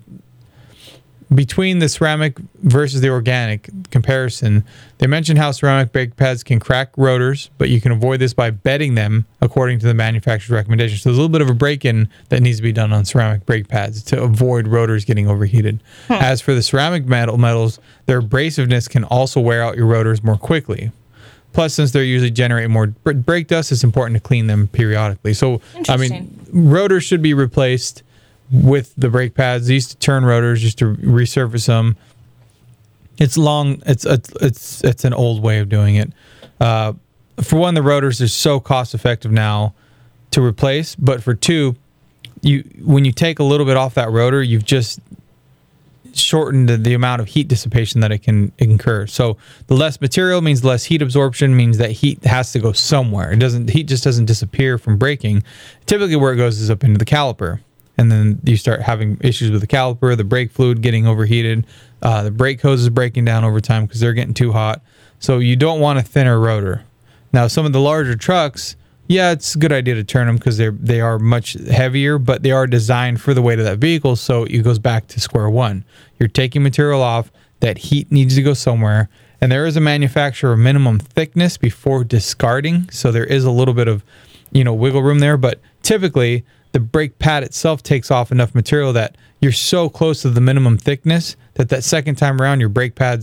between the ceramic versus the organic comparison, they mention how ceramic brake pads can crack rotors, but you can avoid this by bedding them according to the manufacturer's recommendation. So there's a little bit of a break-in that needs to be done on ceramic brake pads to avoid rotors getting overheated. As for the ceramic metals, their abrasiveness can also wear out your rotors more quickly. Plus, since they usually generate more brake dust, it's important to clean them periodically. So, I mean, rotors should be replaced with the brake pads. They used to turn rotors just to resurface them. It's long. It's an old way of doing it. For one, the rotors are so cost effective now to replace. But for two, when you take a little bit off that rotor, you've just shortened the amount of heat dissipation that it can incur. So the less material means less heat absorption, means that heat has to go somewhere. Heat just doesn't disappear from braking. Typically, where it goes is up into the caliper. And then you start having issues with the caliper, the brake fluid getting overheated, the brake hose is breaking down over time because they're getting too hot. So you don't want a thinner rotor. Now, some of the larger trucks, yeah, it's a good idea to turn them because they are much heavier, but they are designed for the weight of that vehicle, so it goes back to square one. You're taking material off, that heat needs to go somewhere, and there is a manufacturer minimum thickness before discarding, so there is a little bit of wiggle room there, but typically the brake pad itself takes off enough material that you're so close to the minimum thickness that second time around your brake pads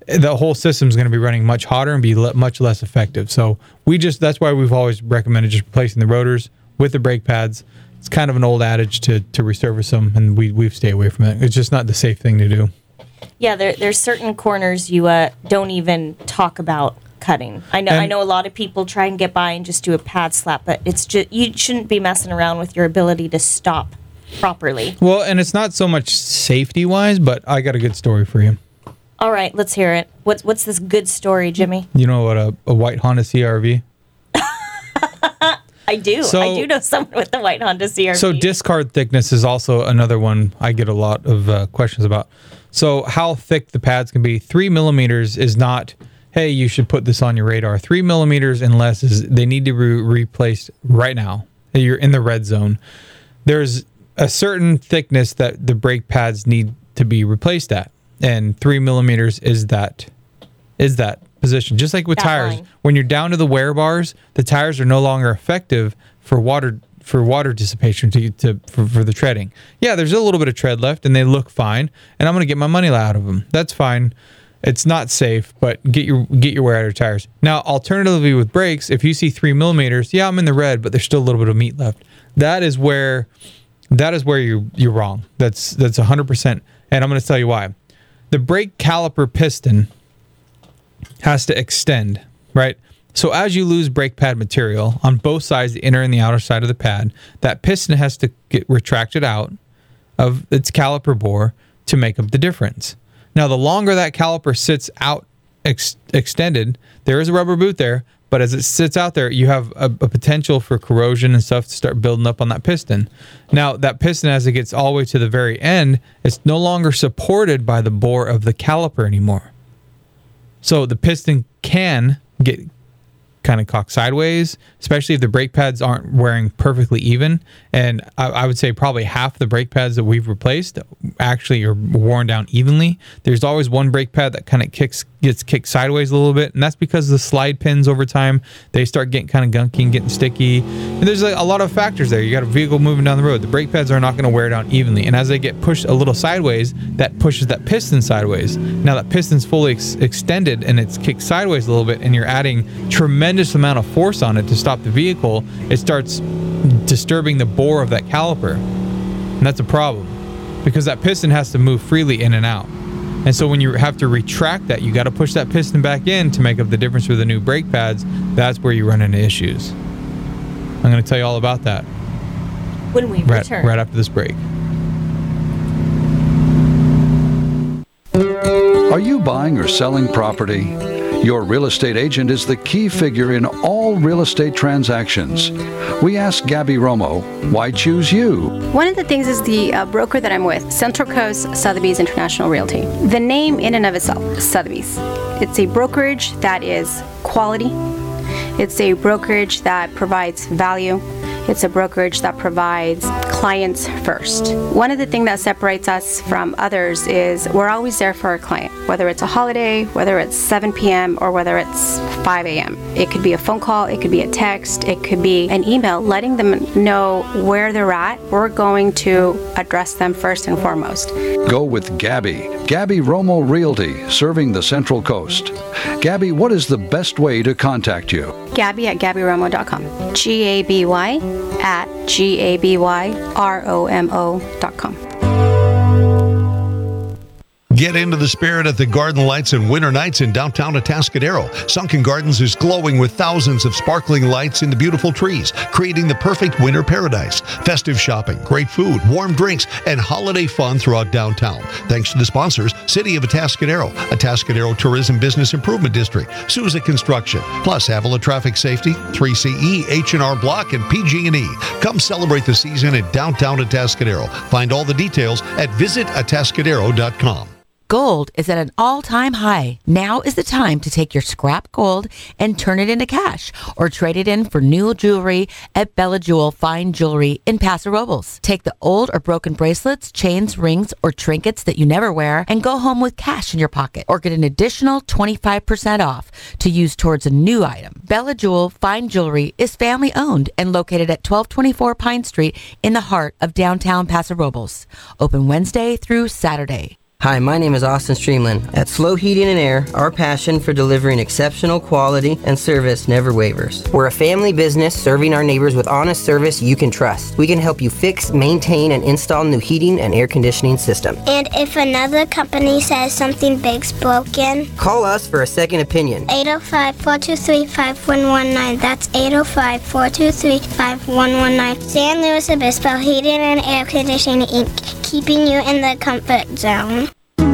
the whole system is going to be running much hotter and be much less effective. So that's why we've always recommended just replacing the rotors with the brake pads. It's kind of an old adage to resurface them, and we've stayed away from it. It's just not the safe thing to do. Yeah, there's certain corners you don't even talk about cutting. I know a lot of people try and get by and just do a pad slap, but it's just, you shouldn't be messing around with your ability to stop properly. Well, and it's not so much safety wise, but I got a good story for you. All right, let's hear it. What's this good story, Jimmy? You know what a white Honda CR-V? I do. I do know someone with the white Honda CR-V. So discard thickness is also another one I get a lot of questions about. So how thick the pads can be. 3 millimeters is not, hey, you should put this on your radar. 3 millimeters and less they need to be replaced right now. You're in the red zone. There's a certain thickness that the brake pads need to be replaced at. And 3 millimeters is that position. Just like with tires, when you're down to the wear bars, the tires are no longer effective for water dissipation for the treading. Yeah, there's a little bit of tread left, and they look fine, and I'm going to get my money out of them. That's fine. It's not safe, but get your wear out of your tires. Now, alternatively with brakes, if you see 3 millimeters, yeah, I'm in the red, but there's still a little bit of meat left. That is where you're wrong. That's 100%, and I'm going to tell you why. The brake caliper piston has to extend, right? So as you lose brake pad material on both sides, the inner and the outer side of the pad, that piston has to get retracted out of its caliper bore to make up the difference. Now, the longer that caliper sits out extended, there is a rubber boot there, but as it sits out there, you have a potential for corrosion and stuff to start building up on that piston. Now, that piston, as it gets all the way to the very end, it's no longer supported by the bore of the caliper anymore. So the piston can get kind of cocked sideways, especially if the brake pads aren't wearing perfectly even. And I would say probably half the brake pads that we've replaced actually are worn down evenly. There's always one brake pad that kind of gets kicked sideways a little bit, and that's because the slide pins over time, they start getting kind of gunky and getting sticky. And there's a lot of factors there. You got a vehicle moving down the road. The brake pads are not going to wear down evenly, and as they get pushed a little sideways, that pushes that piston sideways. Now that piston's fully extended and it's kicked sideways a little bit, and you're adding tremendous amount of force on it to stop the vehicle, it starts disturbing the bore of that caliper, and that's a problem because that piston has to move freely in and out. And so when you have to retract that, you got to push that piston back in to make up the difference with the new brake pads. That's where you run into issues. I'm going to tell you all about that when we return right after this break. Are you buying or selling property? Your real estate agent is the key figure in all real estate transactions. We asked Gabby Romo, why choose you? One of the things is the broker that I'm with, Central Coast Sotheby's International Realty. The name in and of itself, Sotheby's. It's a brokerage that is quality. It's a brokerage that provides value. It's a brokerage that provides clients first. One of the things that separates us from others is we're always there for our client, whether it's a holiday, whether it's 7 p.m., or whether it's 5 a.m. It could be a phone call, it could be a text, it could be an email, letting them know where they're at. We're going to address them first and foremost. Go with Gabby. Gabby Romo Realty, serving the Central Coast. Gabby, what is the best way to contact you? Gabby at GabbyRomo.com. GABY@GABYROMO.com. Get into the spirit at the Garden Lights and Winter Nights in downtown Atascadero. Sunken Gardens is glowing with thousands of sparkling lights in the beautiful trees, creating the perfect winter paradise. Festive shopping, great food, warm drinks, and holiday fun throughout downtown. Thanks to the sponsors, City of Atascadero, Atascadero Tourism Business Improvement District, Souza Construction, plus Avila Traffic Safety, 3CE, H&R Block, and PG&E. Come celebrate the season in downtown Atascadero. Find all the details at visitatascadero.com. Gold is at an all-time high. Now is the time to take your scrap gold and turn it into cash or trade it in for new jewelry at Bella Jewel Fine Jewelry in Paso Robles. Take the old or broken bracelets, chains, rings, or trinkets that you never wear and go home with cash in your pocket or get an additional 25% off to use towards a new item. Bella Jewel Fine Jewelry is family-owned and located at 1224 Pine Street in the heart of downtown Paso Robles. Open Wednesday through Saturday. Hi, my name is Austin Streamland. At Slow Heating and Air, our passion for delivering exceptional quality and service never wavers. We're a family business serving our neighbors with honest service you can trust. We can help you fix, maintain, and install new heating and air conditioning system. And if another company says something big's broken, call us for a second opinion. 805-423-5119. That's 805-423-5119. San Luis Obispo Heating and Air Conditioning Inc., keeping you in the comfort zone.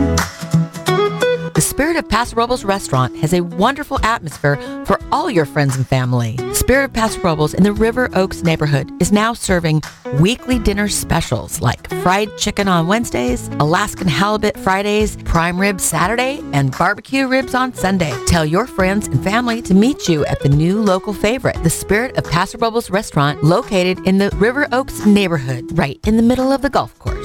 The Spirit of Paso Robles restaurant has a wonderful atmosphere for all your friends and family. Spirit of Paso Robles in the River Oaks neighborhood is now serving weekly dinner specials like fried chicken on Wednesdays, Alaskan halibut Fridays, prime rib Saturday, and barbecue ribs on Sunday. Tell your friends and family to meet you at the new local favorite, the Spirit of Paso Robles restaurant, located in the River Oaks neighborhood, right in the middle of the golf course.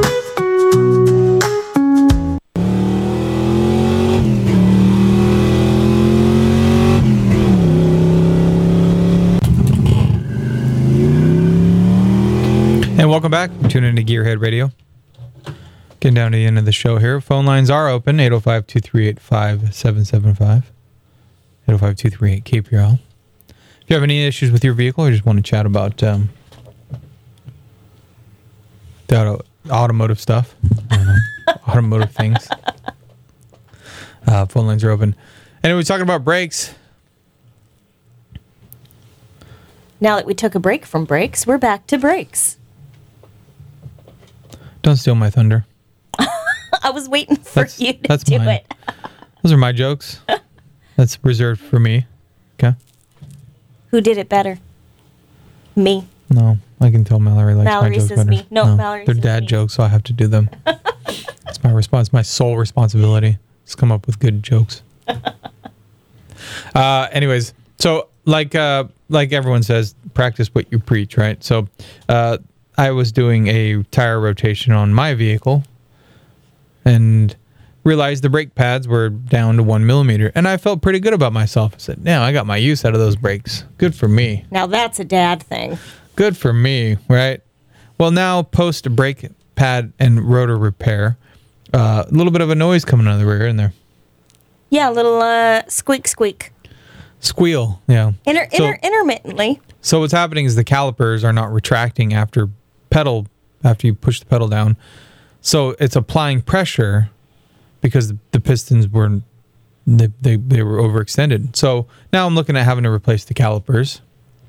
And welcome back. Tune in to Gearhead Radio. Getting down to the end of the show here. Phone lines are open, 805-238-5775. 805-238-KPRL. If you have any issues with your vehicle or just want to chat about the automotive stuff, I don't know, automotive things, phone lines are open. And we're talking about brakes. Now that we took a break from brakes, we're back to brakes. Don't steal my thunder. I was waiting for you to do mine. it. Those are my jokes. That's reserved for me. Okay. Who did it better? Me. No, I can tell Mallory likes Mallory my jokes says better. me. No, Mallory they're says dad me. jokes, so I have to do them. It's my response, my sole responsibility. Just come up with good jokes. Anyways, so like everyone says, practice what you preach, right? So I was doing a tire rotation on my vehicle and realized the brake pads were down to 1 millimeter, and I felt pretty good about myself. I said, "Yeah, I got my use out of those brakes. Good for me." Now that's a dad thing. Good for me, right? Well, now post brake pad and rotor repair, a little bit of a noise coming out of the rear end there. Yeah, a little squeak. Squeal, yeah. Intermittently. So what's happening is the calipers are not retracting after you push the pedal down. So it's applying pressure because the pistons were they were overextended. So now I'm looking at having to replace the calipers,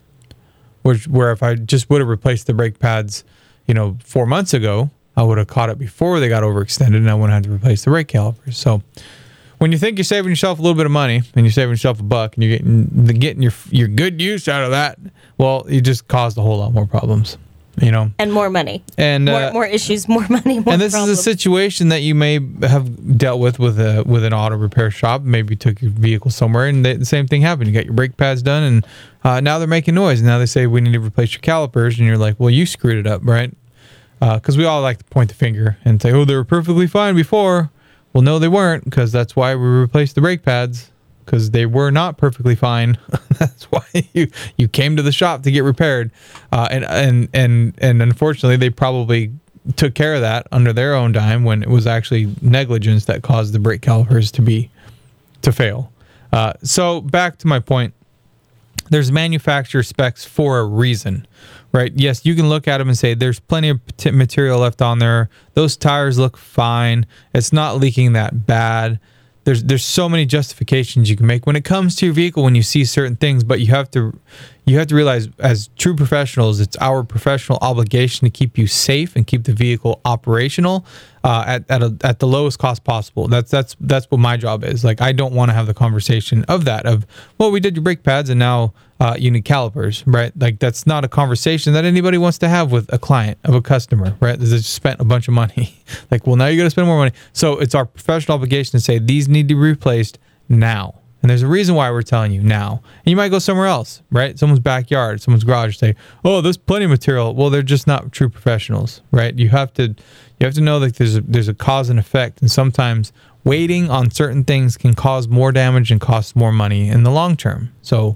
where if I just would have replaced the brake pads, 4 months ago, I would have caught it before they got overextended, and I wouldn't have to replace the brake calipers. So when you think you're saving yourself a little bit of money and you're saving yourself $1 and you're getting your good use out of that, well, you just caused a whole lot more problems, And more money. And more issues, more money, more And this problems. is a situation that you may have dealt with an auto repair shop. Maybe you took your vehicle somewhere and the same thing happened. You got your brake pads done and now they're making noise. And now they say, we need to replace your calipers. And you're like, well, you screwed it up, right? Because we all like to point the finger and say, oh, they were perfectly fine before. Well, no, they weren't, because that's why we replaced the brake pads, because they were not perfectly fine. That's why you came to the shop to get repaired. And unfortunately, they probably took care of that under their own dime when it was actually negligence that caused the brake calipers to fail. So back to my point, there's manufacturer specs for a reason, right? Yes, you can look at them and say there's plenty of material left on there. Those tires look fine. It's not leaking that bad. There's so many justifications you can make when it comes to your vehicle when you see certain things, but you have to realize, as true professionals, it's our professional obligation to keep you safe and keep the vehicle operational at the lowest cost possible. That's what my job is. Like, I don't want to have the conversation of well, we did your brake pads and now you need calipers, right? Like, that's not a conversation that anybody wants to have with a client, of a customer, right? They just spent a bunch of money. Like, well, now you got to spend more money. So it's our professional obligation to say these need to be replaced now. And there's a reason why we're telling you now. And you might go somewhere else, right? Someone's backyard, someone's garage, say, oh, there's plenty of material. Well, they're just not true professionals, right? You have to know that there's a cause and effect. And sometimes waiting on certain things can cause more damage and cost more money in the long term. So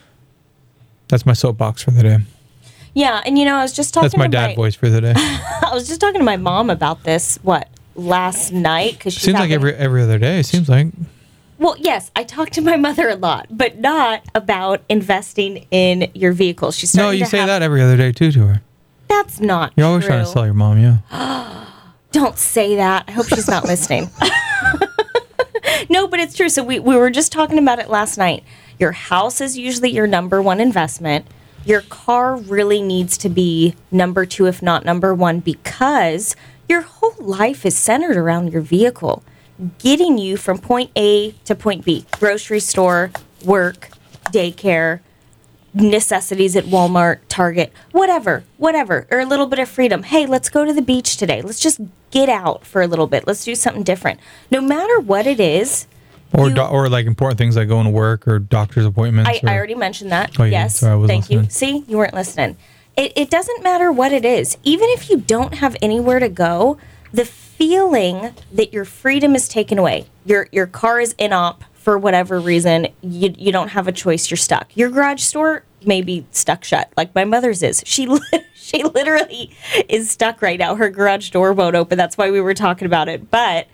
that's my soapbox for the day. Yeah, and I was just talking That's my dad voice for the day. I was just talking to my mom about this, last night because Seems like every other day. It seems like. Well, yes, I talk to my mother a lot, but not about investing in your vehicle. She's starting No, you to say have, that every other day too to her. That's not You're always true. trying to sell your mom, yeah. Don't say that. I hope she's not listening. No, but it's true. So we were just talking about it last night. Your house is usually your number one investment. Your car really needs to be number two, if not number one, because your whole life is centered around your vehicle, getting you from point A to point B, grocery store, work, daycare, necessities at Walmart, Target, whatever, or a little bit of freedom. Hey, let's go to the beach today. Let's just get out for a little bit. Let's do something different. No matter what it is. Or like important things like going to work or doctor's appointments. I already mentioned that. Oh, you did? Yes. Sorry, I wasn't Thank you. listening. See, you weren't listening. It doesn't matter what it is. Even if you don't have anywhere to go, the feeling that your freedom is taken away, your car is in-op for whatever reason, you don't have a choice, you're stuck. Your garage door may be stuck shut, like my mother's is. She literally is stuck right now. Her garage door won't open. That's why we were talking about it. But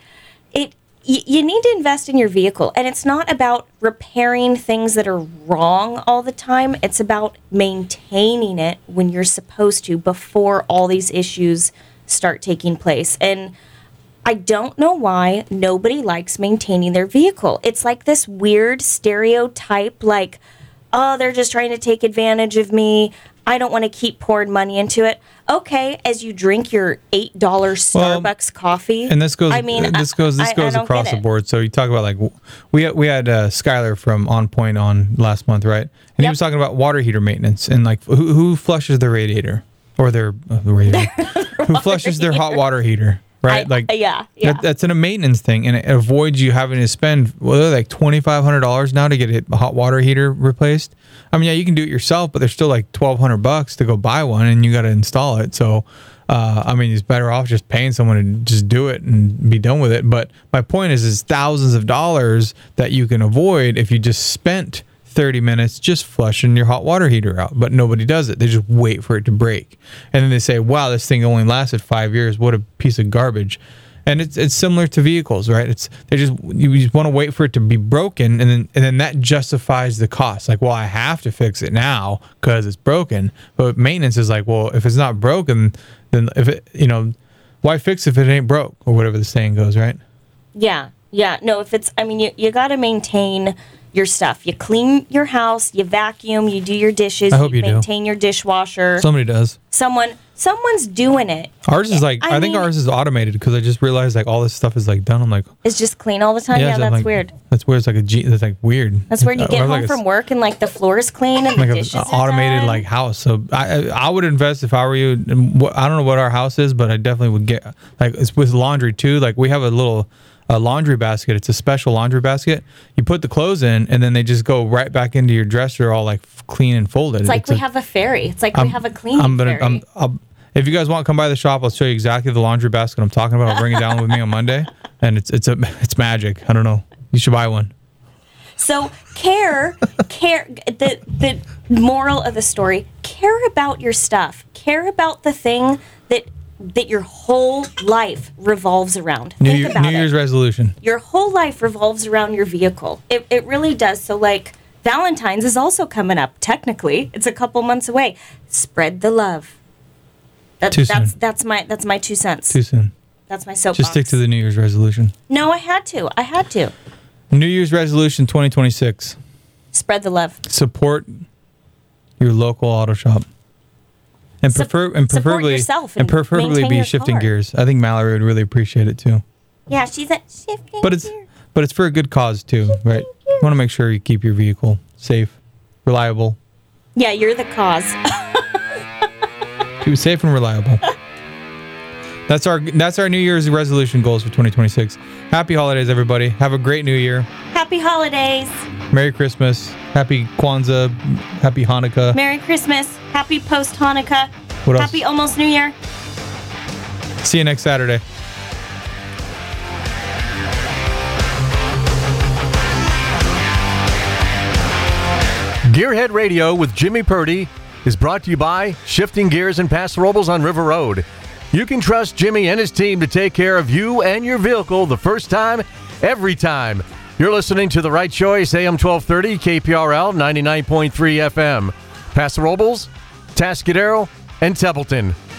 you need to invest in your vehicle. And it's not about repairing things that are wrong all the time. It's about maintaining it when you're supposed to before all these issues start taking place. And I don't know why nobody likes maintaining their vehicle. It's like this weird stereotype, like, oh, they're just trying to take advantage of me. I don't want to keep pouring money into it. Okay, as you drink your $8 Starbucks coffee. And this goes. I mean, this goes I don't across get the it. board. So you talk about like we had Skylar from On Point on last month, right? And he was talking about water heater maintenance and like who flushes their radiator or the radiator, who flushes their hot water heater. Right, Yeah. That's a maintenance thing, and it avoids you having to spend like $2,500 now to get a hot water heater replaced. I mean, yeah, you can do it yourself, but there's still like $1,200 to go buy one, and you got to install it. So, I mean, it's better off just paying someone to just do it and be done with it. But my point is thousands of dollars that you can avoid if you just spent 30 minutes just flushing your hot water heater out, but nobody does it. They just wait for it to break. And then they say, wow, this thing only lasted 5 years. What a piece of garbage. And it's similar to vehicles, right? You just want to wait for it to be broken, and then that justifies the cost. Like, well, I have to fix it now because it's broken. But maintenance is like, well, if it's not broken, then why fix if it ain't broke, or whatever the saying goes, right? Yeah. No, if it's, I mean, you got to maintain your stuff. You clean your house, you vacuum, you do your dishes, I hope you maintain your dishwasher. Somebody does. Someone's doing it. Ours is like, I think ours is automated because I just realized like all this stuff is like done. I'm like, It's just clean all the time. Yeah, so that's like, weird. That's weird. It's like that's like weird. That's weird. You get Or home like from work and like the floor is clean and like the an dishes are automated done. like house. So I would invest if I were you. I don't know what our house is, but I definitely would get like it's with laundry too. Like we have a little laundry basket. It's a special laundry basket. You put the clothes in, and then they just go right back into your dresser, all like clean and folded. It's like we have a ferry. It's like we have a cleaning ferry. If you guys want to come by the shop, I'll show you exactly the laundry basket I'm talking about. I'll bring it down with me on Monday, and it's magic. I don't know. You should buy one. So care. The moral of the story: care about your stuff. Care about the thing that your whole life revolves around. New Year's resolution. Your whole life revolves around your vehicle. It really does. So like Valentine's is also coming up. Technically, it's a couple months away. Spread the love. Too soon. That's my 2 cents. Too soon. That's my soapbox. Just stick to the New Year's resolution. No, I had to. New Year's resolution 2026. Spread the love. Support your local auto shop. And preferably yourself and and preferably maintain be your shifting car. gears. I think Mallory would really appreciate it too. Yeah, she's at shifting. But it's for a good cause too, right? You want to make sure you keep your vehicle safe, reliable. Yeah, you're the cause. Keep it safe and reliable. That's our New Year's resolution goals for 2026. Happy holidays, everybody. Have a great New Year. Happy holidays. Merry Christmas. Happy Kwanzaa. Happy Hanukkah. Merry Christmas. Happy post Hanukkah. What else? Happy almost New Year. See you next Saturday. Gearhead Radio with Jimmy Purdy is brought to you by Shifting Gears in Paso Robles on River Road. You can trust Jimmy and his team to take care of you and your vehicle the first time, every time. You're listening to The Right Choice, AM 1230, KPRL 99.3 FM. Paso Robles, Tascadero, and Templeton.